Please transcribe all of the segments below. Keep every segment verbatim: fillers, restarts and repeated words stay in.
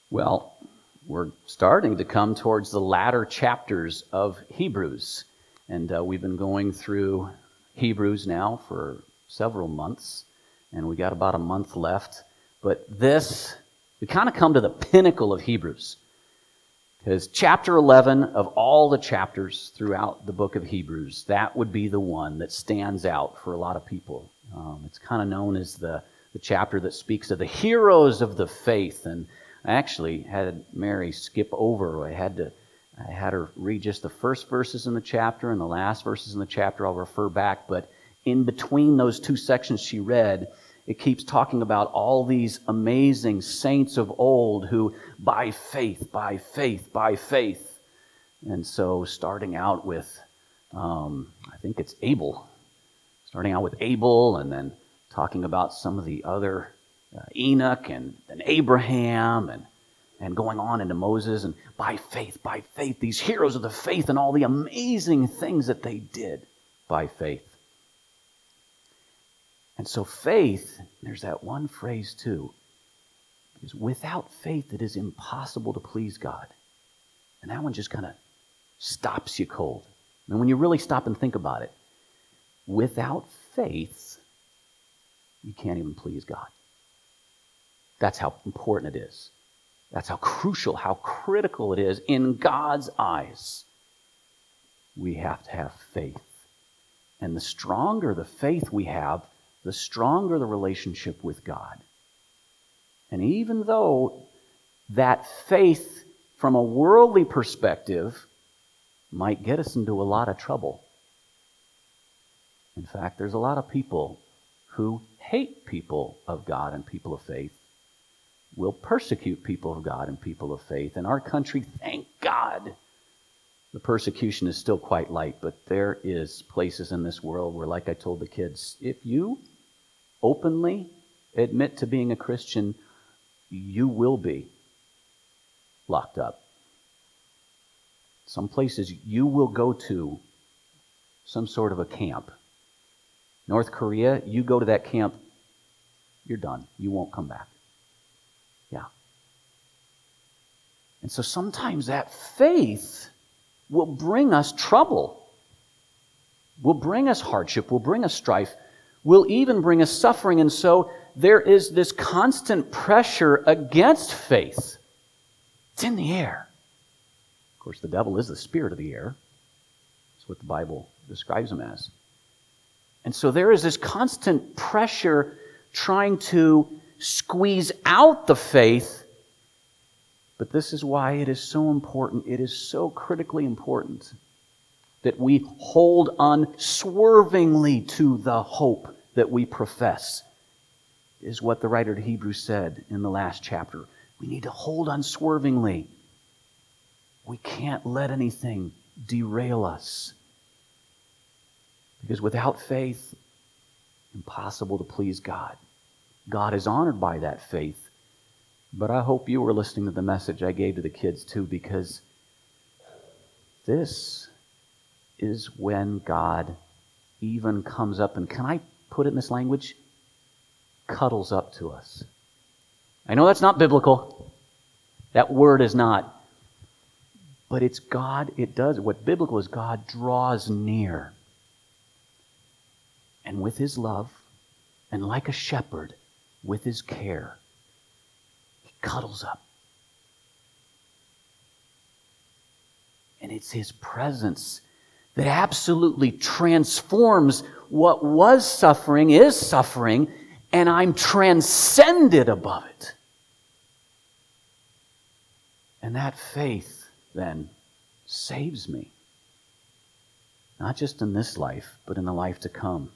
Well, we're starting to come towards the latter chapters of Hebrews. And uh, we've been going through Hebrews now for several months. And we got about a month left. But this, we kind of come to the pinnacle of Hebrews. Because chapter eleven of all the chapters throughout the book of Hebrews, that would be the one that stands out for a lot of people. Um, it's kind of known as the, the chapter that speaks of the heroes of the faith. And I actually had Mary skip over. I had to, I had her read just the first verses in the chapter and the last verses in the chapter. I'll refer back, but in between those two sections she read, it keeps talking about all these amazing saints of old who, by faith, by faith, by faith. And so starting out with, um, I think it's Abel. Starting out with Abel and then talking about some of the other uh, Enoch and, and Abraham and, and going on into Moses. And by faith, by faith, these heroes of the faith and all the amazing things that they did by faith. And so faith, there's that one phrase too, is without faith it is impossible to please God. And that one just kind of stops you cold. I mean, when you really stop and think about it, without faith, you can't even please God. That's how important it is. That's how crucial, how critical it is in God's eyes. We have to have faith. And the stronger the faith we have, the stronger the relationship with God. And even though that faith from a worldly perspective might get us into a lot of trouble. In fact, there's a lot of people who hate people of God and people of faith, will persecute people of God and people of faith. In our country, thank God, the persecution is still quite light, but there is places in this world where, like I told the kids, if you openly admit to being a Christian, you will be locked up. Some places you will go to some sort of a camp. North Korea, you go to that camp, you're done. You won't come back. Yeah. And so sometimes that faith will bring us trouble, will bring us hardship, will bring us strife, will even bring us suffering. And so there is this constant pressure against faith. It's in the air. Of course, the devil is the spirit of the air. That's what the Bible describes him as. And so there is this constant pressure trying to squeeze out the faith. But this is why it is so important. It is so critically important that we hold unswervingly to the hope that we profess, is what the writer to Hebrews said in the last chapter. We need to hold unswervingly. We can't let anything derail us. Because without faith, impossible to please God. God is honored by that faith. But I hope you were listening to the message I gave to the kids too, because this is when God even comes up and, can I put it in this language? Cuddles up to us. I know that's not biblical. That word is not. But it's God, it does. What biblical is, God draws near. And with His love, and like a shepherd, with His care, He cuddles up. And it's His presence that absolutely transforms what was suffering, is suffering, and I'm transcended above it. And that faith, then, saves me. Not just in this life, but in the life to come.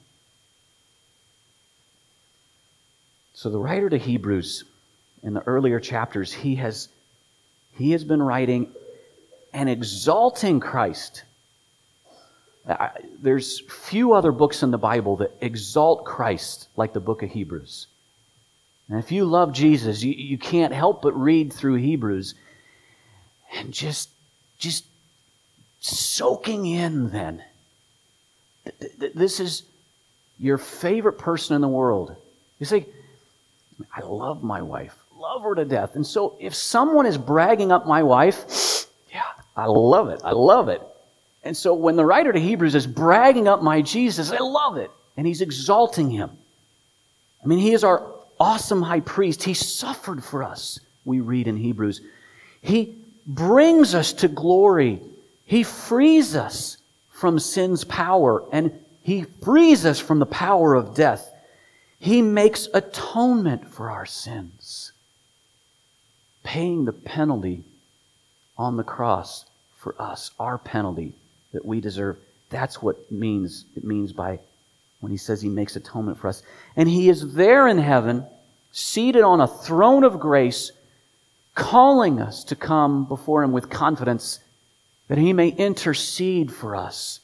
So the writer to Hebrews, in the earlier chapters, he has, he has been writing and exalting Christ. Uh, there's few other books in the Bible that exalt Christ like the book of Hebrews. And if you love Jesus, you, you can't help but read through Hebrews and just, just soaking in then. This is your favorite person in the world. You say, I love my wife, love her to death. And so if someone is bragging up my wife, yeah, I love it. I love it. And so when the writer to Hebrews is bragging up my Jesus, I love it. And he's exalting him. I mean, he is our awesome high priest. He suffered for us, we read in Hebrews. He brings us to glory. He frees us from sin's power, and he frees us from the power of death. He makes atonement for our sins, paying the penalty on the cross for us, our penalty that we deserve. That's what means it means by when he says he makes atonement for us. And he is there in heaven, seated on a throne of grace, calling us to come before him with confidence that he may intercede for us.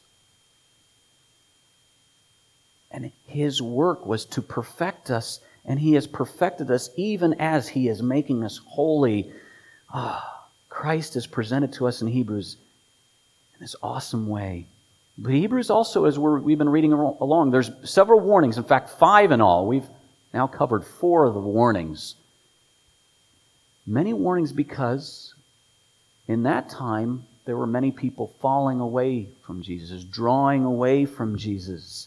And his work was to perfect us, and he has perfected us even as he is making us holy. Ah, Christ is presented to us in Hebrews in this awesome way. But Hebrews also, as we're, we've been reading along, there's several warnings. In fact, five in all. We've now covered four of the warnings. Many warnings because in that time, there were many people falling away from Jesus, drawing away from Jesus.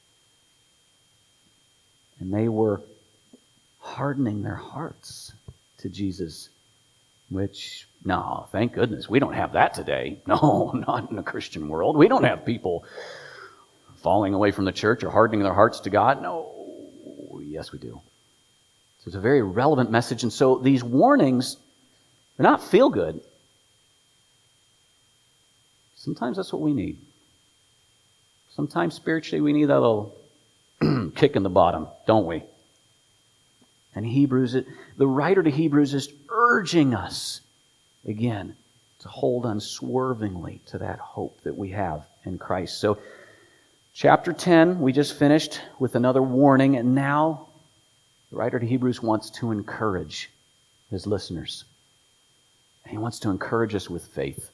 And they were hardening their hearts to Jesus, which, no, thank goodness, we don't have that today. No, not in the Christian world. We don't have people falling away from the church or hardening their hearts to God. No, yes, we do. So it's a very relevant message. And so these warnings, they're not feel good. Sometimes that's what we need. Sometimes spiritually we need that little kick in the bottom, don't we? And Hebrews, the writer to Hebrews is urging us, again, to hold unswervingly to that hope that we have in Christ. So, chapter ten, we just finished with another warning, and now the writer to Hebrews wants to encourage his listeners. And he wants to encourage us with faith.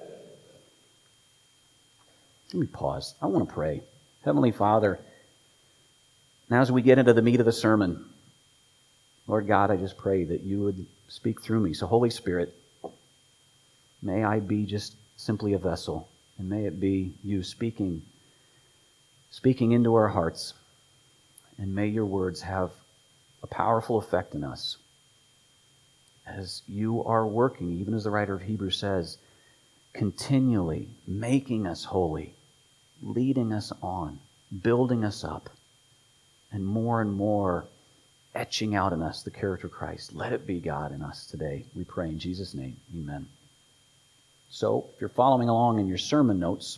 Let me pause. I want to pray. Heavenly Father, now as we get into the meat of the sermon, Lord God, I just pray that you would speak through me. So Holy Spirit, may I be just simply a vessel, and may it be you speaking, speaking into our hearts, and may your words have a powerful effect in us as you are working, even as the writer of Hebrews says, continually making us holy, leading us on, building us up, and more and more etching out in us the character of Christ. Let it be, God, in us today. We pray in Jesus' name. Amen. So, if you're following along in your sermon notes,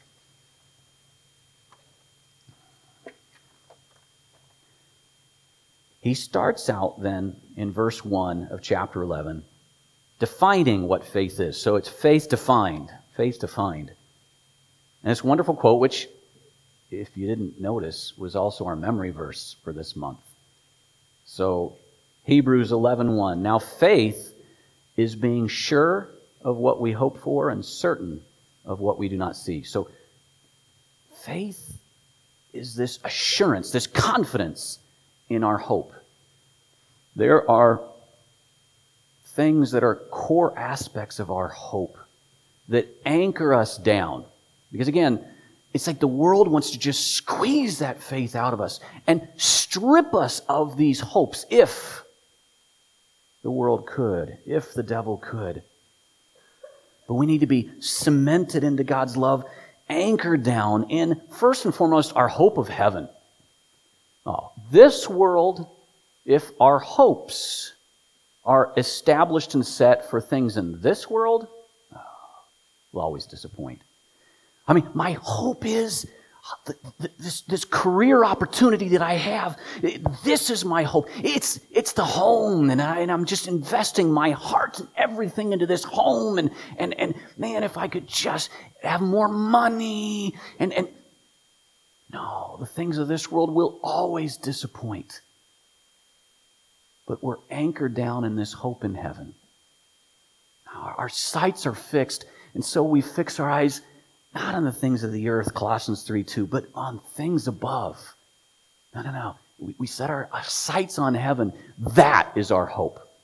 he starts out then in verse one of chapter eleven, defining what faith is. So it's faith defined. Faith defined. And this wonderful quote, which, if you didn't notice, was also our memory verse for this month. So, Hebrews eleven one. Now faith is being sure of what we hope for and certain of what we do not see. So, faith is this assurance, this confidence in our hope. There are things that are core aspects of our hope that anchor us down. Because again, it's like the world wants to just squeeze that faith out of us and strip us of these hopes if the world could, if the devil could. But we need to be cemented into God's love, anchored down in, first and foremost, our hope of heaven. Oh, this world, if our hopes are established and set for things in this world, oh, will always disappoint. I mean, my hope is this, this career opportunity that I have. This is my hope. It's it's the home, and, I, and I'm just investing my heart and everything into this home. And and and man, if I could just have more money. And and no, the things of this world will always disappoint. But we're anchored down in this hope in heaven. Our, our sights are fixed, and so we fix our eyes not on the things of the earth, Colossians three two, but on things above. No, no, no. We, we set our, our sights on heaven. That is our hope.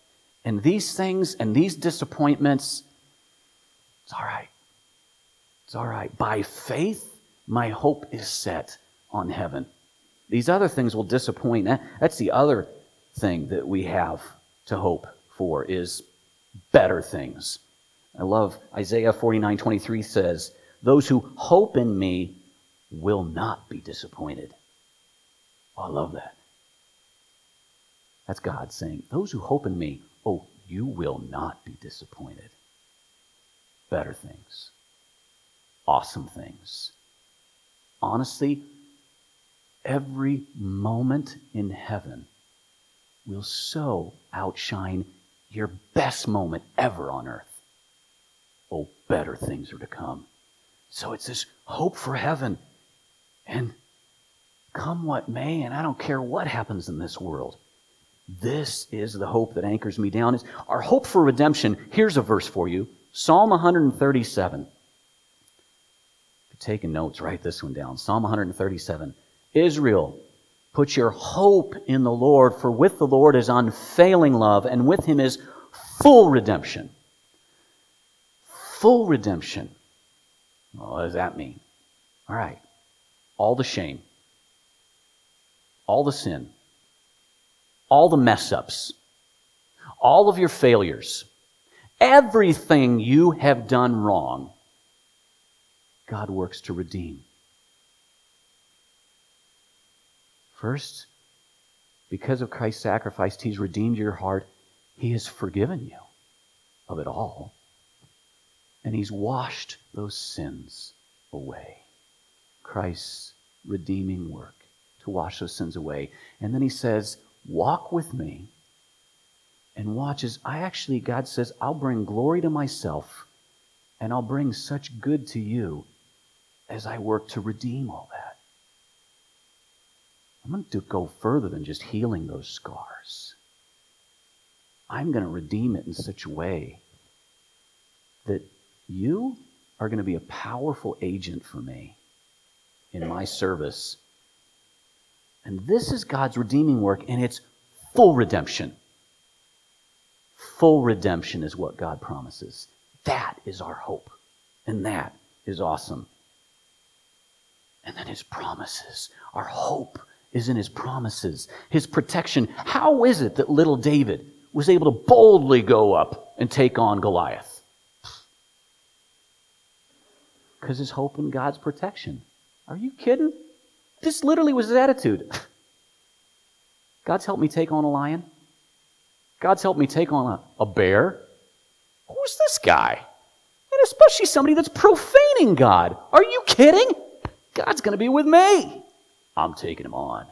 And these things and these disappointments, it's all right. It's all right. By faith, my hope is set on heaven. These other things will disappoint. That's the other thing that we have to hope for, is better things. I love Isaiah forty-nine twenty-three says, those who hope in me will not be disappointed. Oh, I love that. That's God saying, those who hope in me, oh, you will not be disappointed. Better things. Awesome things. Honestly, every moment in heaven will so outshine your best moment ever on earth. Oh, better things are to come. So it's this hope for heaven. And come what may, and I don't care what happens in this world, this is the hope that anchors me down. Is our hope for redemption. Here's a verse for you. Psalm one thirty-seven. If you're taking notes, write this one down. Psalm one thirty-seven. Israel, put your hope in the Lord, for with the Lord is unfailing love, and with him is full redemption. Full redemption. Well, what does that mean? All right. All the shame, all the sin, all the mess-ups, all of your failures, everything you have done wrong, God works to redeem. First, because of Christ's sacrifice, he's redeemed your heart. He has forgiven you of it all. And he's washed those sins away. Christ's redeeming work to wash those sins away. And then he says, walk with me and watch as I actually, God says, I'll bring glory to myself and I'll bring such good to you as I work to redeem all that. I'm going to go further than just healing those scars. I'm going to redeem it in such a way that you are going to be a powerful agent for me in my service. And this is God's redeeming work, and it's full redemption. Full redemption is what God promises. That is our hope. And that is awesome. And then his promises. Our hope is in his promises. His protection. How is it that little David was able to boldly go up and take on Goliath? Because his hope in God's protection. Are you kidding? This literally was his attitude. God's helped me take on a lion. God's helped me take on a, a bear. Who's this guy? And especially somebody that's profaning God. Are you kidding? God's going to be with me. I'm taking him on.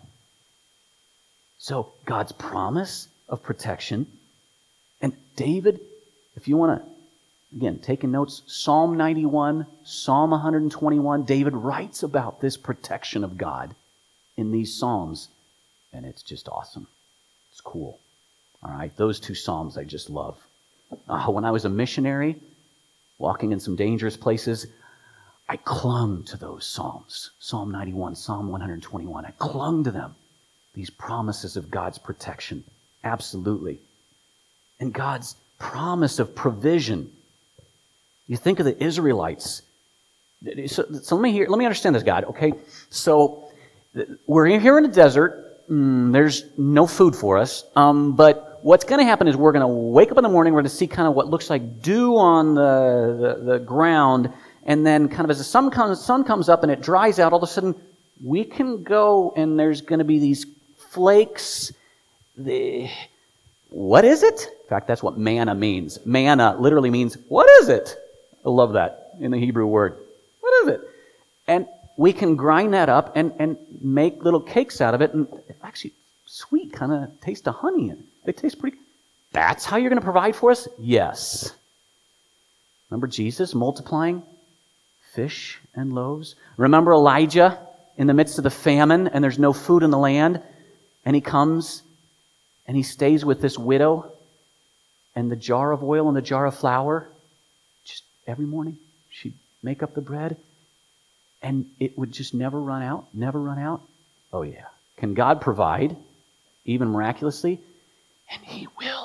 So God's promise of protection. And David, if you want to, again, taking notes, Psalm ninety-one, Psalm one twenty-one, David writes about this protection of God in these Psalms. And it's just awesome. It's cool. All right, those two Psalms I just love. Uh, when I was a missionary, walking in some dangerous places, I clung to those Psalms. Psalm ninety-one, Psalm one twenty-one. I clung to them. These promises of God's protection. Absolutely. And God's promise of provision. You think of the Israelites. So, so let me hear, let me understand this, God. Okay, so we're here in the desert. Mm, there's no food for us. Um, but what's going to happen is we're going to wake up in the morning. We're going to see kind of what looks like dew on the, the, the ground. And then kind of as the sun comes, sun comes up and it dries out, all of a sudden we can go and there's going to be these flakes. The, what is it? In fact, that's what manna means. Manna literally means, what is it? I love that in the Hebrew word. What is it? And we can grind that up and, and make little cakes out of it. And actually, sweet, kind of taste of honey. And they taste pretty. That's how you're going to provide for us? Yes. Remember Jesus multiplying fish and loaves? Remember Elijah in the midst of the famine and there's no food in the land? And he comes and he stays with this widow and the jar of oil and the jar of flour. Just every morning she'd make up the bread. And it would just never run out, never run out. Oh yeah. Can God provide, even miraculously? And he will.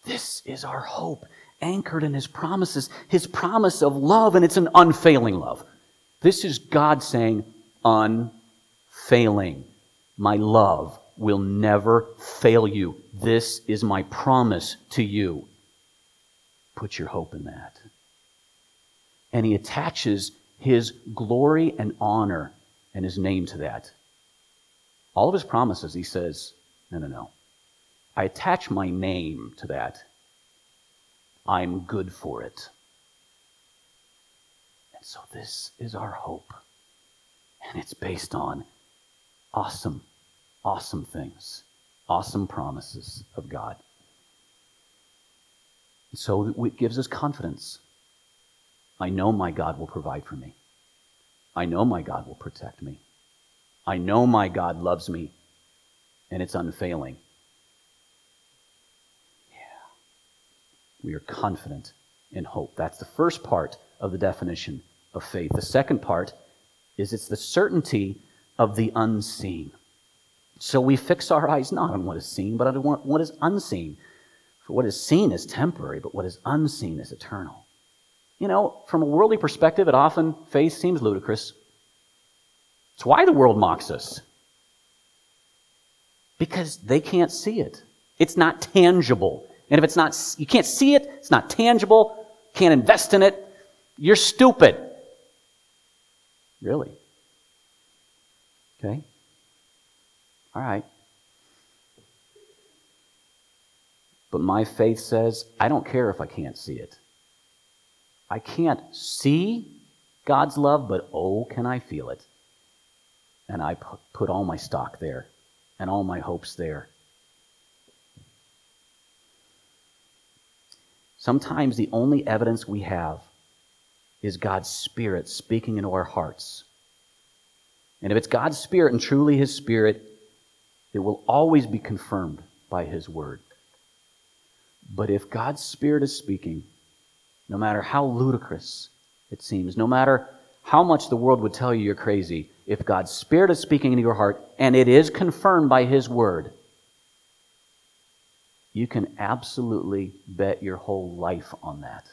This is our hope, anchored in His promises, His promise of love, and it's an unfailing love. This is God saying, unfailing. My love will never fail you. This is my promise to you. Put your hope in that. And He attaches His glory and honor and His name to that. All of His promises, He says, no, no, no. I attach my name to that. I'm good for it. And so this is our hope. And it's based on awesome, awesome things, awesome promises of God. And so it gives us confidence. I know my God will provide for me. I know my God will protect me. I know my God loves me, and it's unfailing. Yeah. We are confident in hope. That's the first part of the definition of faith. The second part is it's the certainty of the unseen. So we fix our eyes not on what is seen, but on what is unseen. For what is seen is temporary, but what is unseen is eternal. You know, from a worldly perspective, it often, faith seems ludicrous. It's why the world mocks us. Because they can't see it. It's not tangible. And if it's not, you can't see it, it's not tangible, can't invest in it, you're stupid. Really? Okay? All right. But my faith says, I don't care if I can't see it. I can't see God's love, but oh, can I feel it? And I put all my stock there and all my hopes there. Sometimes the only evidence we have is God's Spirit speaking into our hearts. And if it's God's Spirit and truly His Spirit, it will always be confirmed by His Word. But if God's Spirit is speaking, no matter how ludicrous it seems, no matter how much the world would tell you you're crazy, if God's Spirit is speaking into your heart, and it is confirmed by His Word, you can absolutely bet your whole life on that.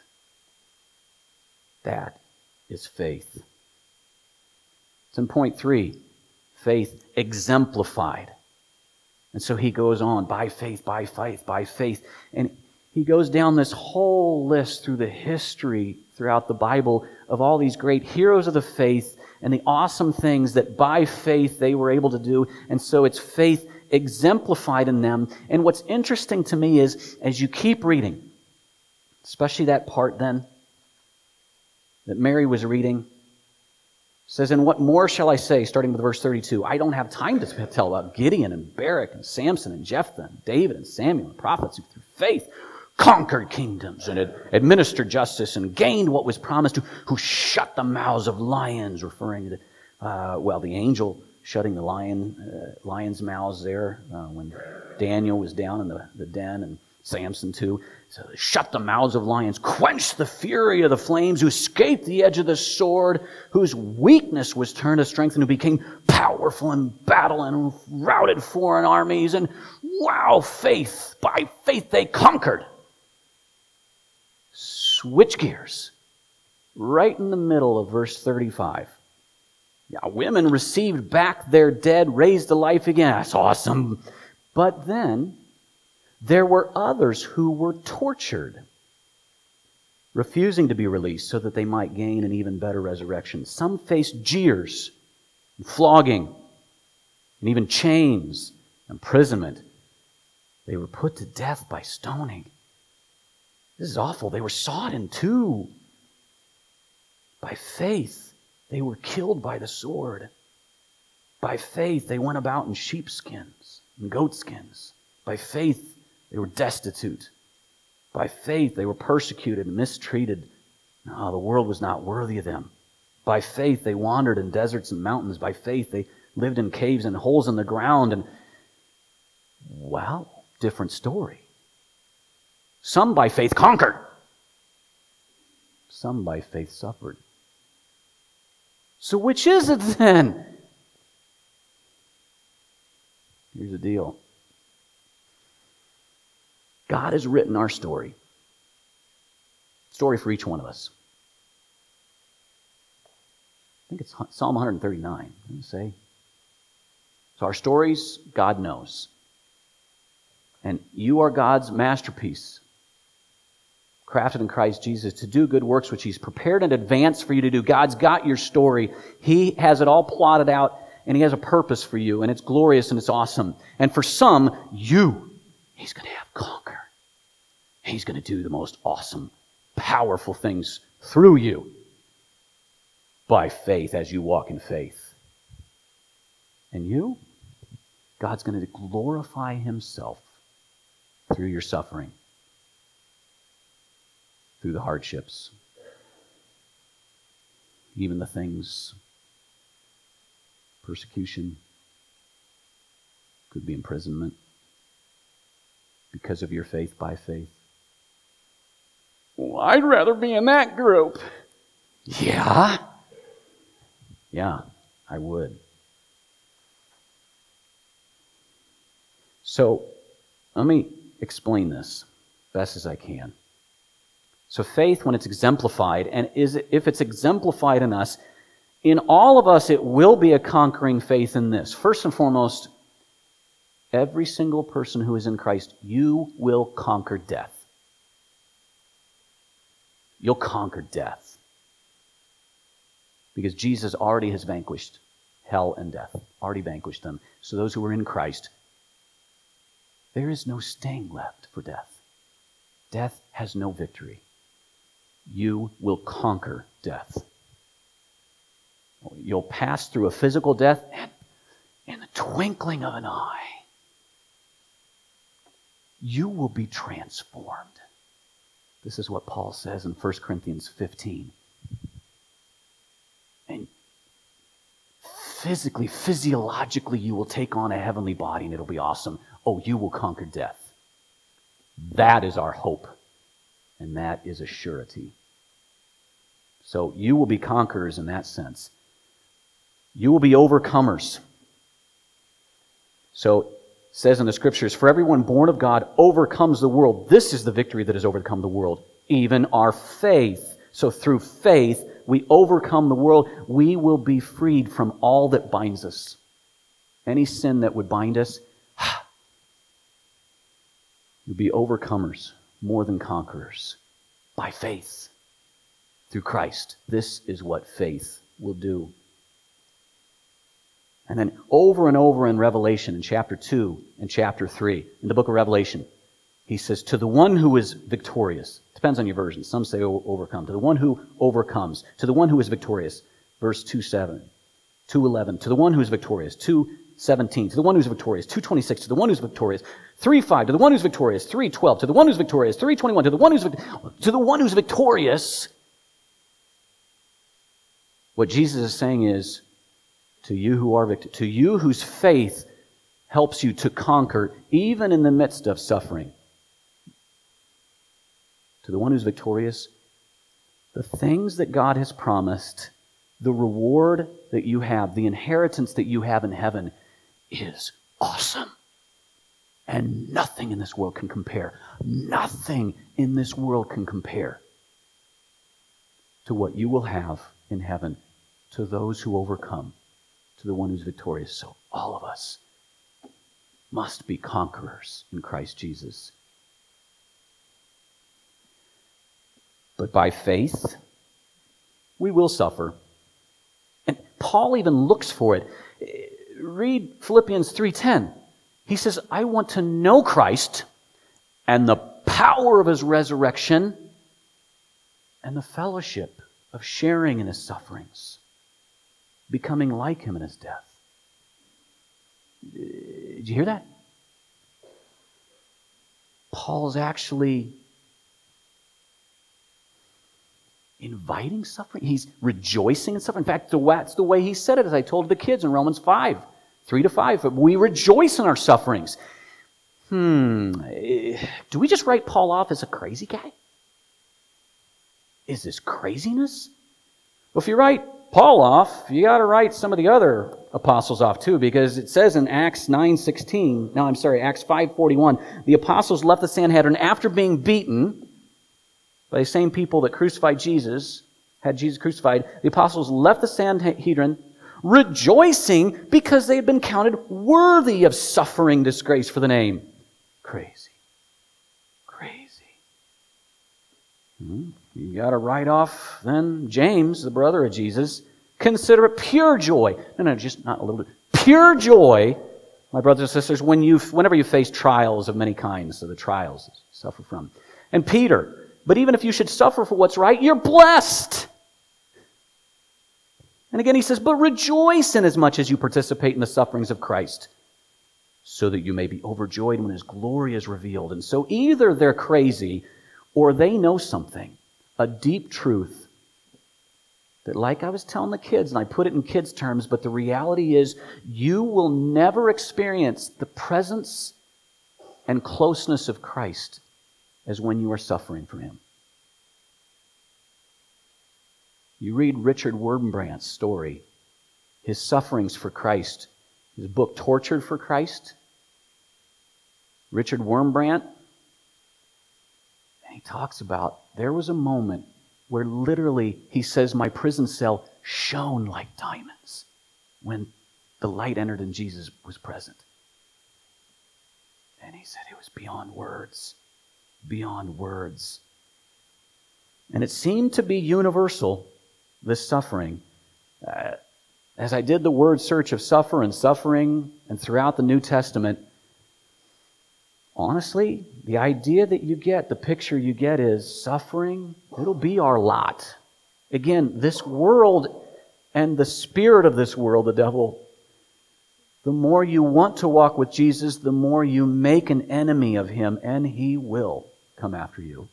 That is faith. It's in point three, faith exemplified. And so he goes on, by faith, by faith, by faith. And he goes down this whole list through the history throughout the Bible of all these great heroes of the faith and the awesome things that by faith they were able to do. And so it's faith exemplified in them. And what's interesting to me is, as you keep reading, especially that part then that Mary was reading, says, and what more shall I say, starting with verse thirty-two? I don't have time to tell about Gideon and Barak and Samson and Jephthah and David and Samuel and prophets who through faith conquered kingdoms and administered justice and gained what was promised to, who shut the mouths of lions, referring to, uh, well, the angel shutting the lion, uh, lions' mouths there uh, when Daniel was down in the, the den, and Samson too. So they shut the mouths of lions, quenched the fury of the flames, who escaped the edge of the sword, whose weakness was turned to strength, and who became powerful in battle and routed foreign armies. And wow, faith, by faith they conquered. Switch gears. Right in the middle of verse thirty-five. Yeah, women received back their dead, raised to life again. That's awesome. But then there were others who were tortured, refusing to be released so that they might gain an even better resurrection. Some faced jeers, and flogging, and even chains, imprisonment. They were put to death by stoning. This is awful. They were sawed in two. By faith, they were killed by the sword. By faith, they went about in sheepskins and goatskins. By faith, they were destitute. By faith, they were persecuted and mistreated. No, the world was not worthy of them. By faith, they wandered in deserts and mountains. By faith, they lived in caves and holes in the ground. And, well, different story. Some by faith conquered. Some by faith suffered. So which is it then? Here's the deal. God has written our story. Story for each one of us. I think it's Psalm one thirty-nine. Let me say. So our stories, God knows. And you are God's masterpiece, crafted in Christ Jesus to do good works which He's prepared in advance for you to do. God's got your story. He has it all plotted out, and He has a purpose for you, and it's glorious and it's awesome. And for some, you, He's going to have conquer. He's going to do the most awesome, powerful things through you by faith as you walk in faith. And you, God's going to glorify Himself through your suffering, through the hardships, even the things, persecution, could be imprisonment, because of your faith by faith. Well, I'd rather be in that group. Yeah? Yeah, I would. So, let me explain this best as I can. So faith, when it's exemplified, and is it, if it's exemplified in us, in all of us it will be a conquering faith in this. First and foremost, every single person who is in Christ, you will conquer death. You'll conquer death. Because Jesus already has vanquished hell and death. Already vanquished them. So those who are in Christ, there is no sting left for death. Death has no victory. You will conquer death. You'll pass through a physical death and in the twinkling of an eye, you will be transformed. This is what Paul says in First Corinthians fifteen. And physically, physiologically, you will take on a heavenly body and it'll be awesome. Oh, you will conquer death. That is our hope. And that is a surety. So you will be conquerors in that sense. You will be overcomers. So it says in the Scriptures, for everyone born of God overcomes the world. This is the victory that has overcome the world, even our faith. So through faith, we overcome the world. We will be freed from all that binds us. Any sin that would bind us, you'll be overcomers, more than conquerors, by faith, through Christ. This is what faith will do. And then over and over in Revelation, in chapter two and chapter three, in the book of Revelation, he says, to the one who is victorious, depends on your version, some say overcome, to the one who overcomes, to the one who is victorious, verse two seven, two eleven, to the one who is victorious, two seventeen, to the one who's victorious, two twenty-six, to the one who's victorious, three five, to the one who's victorious, three twelve, to the one who's victorious, three twenty-one, to the one who's to the one who's victorious. What Jesus is saying is, to you who are victorious, to you whose faith helps you to conquer even in the midst of suffering. To the one who's victorious, the things that God has promised, the reward that you have, the inheritance that you have in heaven is awesome. And nothing in this world can compare. Nothing in this world can compare to what you will have in heaven, to those who overcome, to the one who's victorious. So all of us must be conquerors in Christ Jesus. But by faith, we will suffer. And Paul even looks for it. Read Philippians three ten. He says, I want to know Christ and the power of His resurrection and the fellowship of sharing in His sufferings, becoming like Him in His death. Did you hear that? Paul's actually inviting suffering. He's rejoicing in suffering. In fact, that's the way he said it, as I told the kids in Romans five, three to five. We rejoice in our sufferings. Hmm. Do we just write Paul off as a crazy guy? Is this craziness? Well, if you write Paul off, you got to write some of the other apostles off too, because it says in Acts nine sixteen, no, I'm sorry, Acts five forty-one, the apostles left the Sanhedrin after being beaten by the same people that crucified Jesus, had Jesus crucified. The apostles left the Sanhedrin rejoicing because they had been counted worthy of suffering disgrace for the name. Crazy. Crazy. Hmm. You got to write off then James, the brother of Jesus. Consider it pure joy. No, no, just not a little bit. Pure joy, my brothers and sisters, when you, whenever you face trials of many kinds, so the trials you suffer from. And Peter, but even if you should suffer for what's right, you're blessed. And again he says, but rejoice in as much as you participate in the sufferings of Christ, so that you may be overjoyed when His glory is revealed. And so either they're crazy or they know something, a deep truth, that like I was telling the kids, and I put it in kids' terms, but the reality is you will never experience the presence and closeness of Christ as when you are suffering for Him. You read Richard Wurmbrandt's story, his sufferings for Christ, his book, Tortured for Christ. Richard Wurmbrandt, and he talks about there was a moment where literally, he says, my prison cell shone like diamonds when the light entered and Jesus was present. And he said it was beyond words, beyond words. And it seemed to be universal, this suffering. Uh, as I did the word search of suffer and suffering and throughout the New Testament, honestly, the idea that you get, the picture you get is suffering, it'll be our lot. Again, this world and the spirit of this world, the devil, the more you want to walk with Jesus, the more you make an enemy of Him, and he will come after you.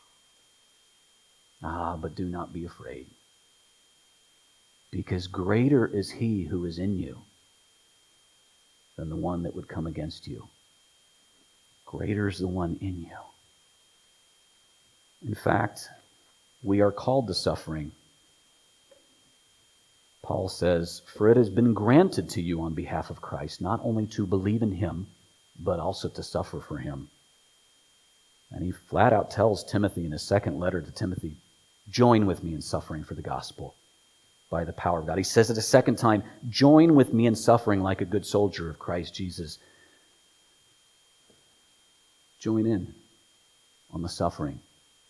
Ah, but do not be afraid, because greater is He who is in you than the one that would come against you. Greater is the one in you. In fact, we are called to suffering. Paul says, for it has been granted to you on behalf of Christ, not only to believe in Him, but also to suffer for Him. And he flat out tells Timothy in his second letter to Timothy, join with me in suffering for the gospel by the power of God. He says it a second time, join with me in suffering like a good soldier of Christ Jesus. Join in on the suffering.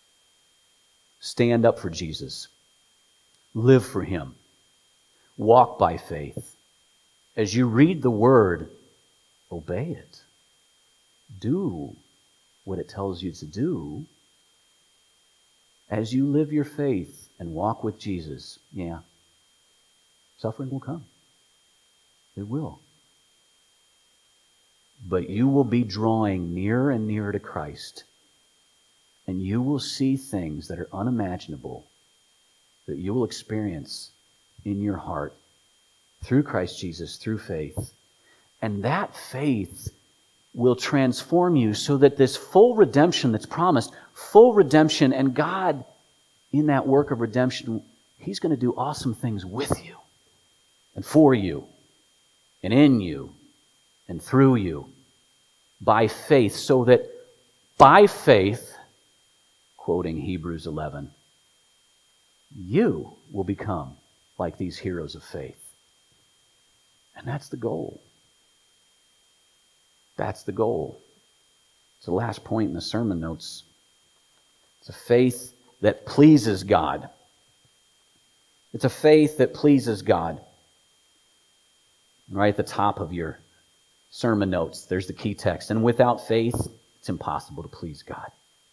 Stand up for Jesus. Live for Him. Walk by faith. As you read the Word, obey it. Do what it tells you to do. As you live your faith and walk with Jesus, yeah, suffering will come. It will. But you will be drawing nearer and nearer to Christ, and you will see things that are unimaginable that you will experience in your heart through Christ Jesus, through faith. And that faith will transform you so that this full redemption that's promised, full redemption, and God, in that work of redemption, He's going to do awesome things with you and for you and in you and through you by faith, so that by faith, quoting Hebrews eleven, you will become like these heroes of faith. And that's the goal. That's the goal. It's the last point in the sermon notes. It's a faith that pleases God. It's a faith that pleases God. Right at the top of your sermon notes, there's the key text. And without faith, it's impossible to please God.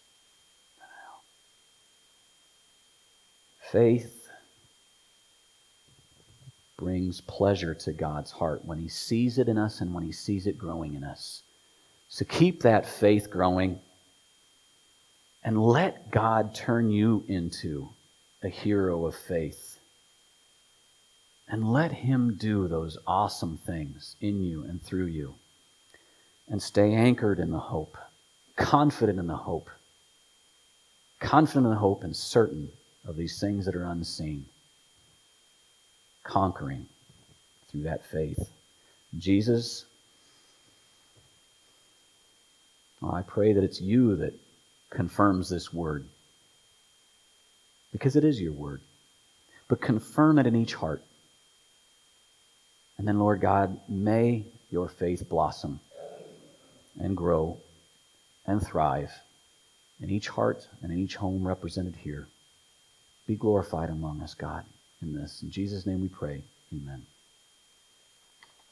Faith brings pleasure to God's heart when He sees it in us and when He sees it growing in us. So keep that faith growing and let God turn you into a hero of faith. And let Him do those awesome things in you and through you. And stay anchored in the hope, confident in the hope, confident in the hope and certain of these things that are unseen. conquering through that faith. Jesus, I pray that it's you that confirms this word, because it is your word. But confirm it in each heart. And then, Lord God, may your faith blossom and grow and thrive in each heart and in each home represented here. Be glorified among us, God, in this. In Jesus' name we pray. Amen.